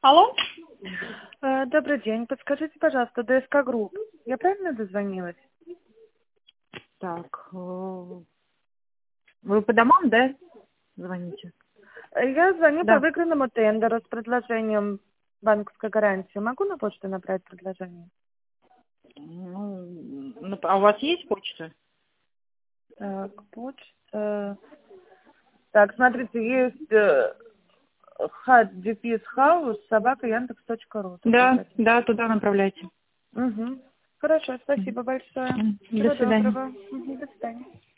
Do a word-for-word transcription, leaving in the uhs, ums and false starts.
Алло? Э, Добрый день. Подскажите, пожалуйста, ДСК Групп. Я правильно дозвонилась? Так, э, вы по домам, да, звоните? Э, Я звоню по Да. выигранному тендеру с предложением банковской гарантии. Могу на почту направить предложение? Ну, ну, а у вас есть почта? Так, почта... Так, смотрите, есть э, hotdpshouse собака яндекс точка ру. Такой Да, адрес. да, туда направляйте. Угу. Хорошо, спасибо большое. М, До Всего свидания. доброго. Мгм, до свидания.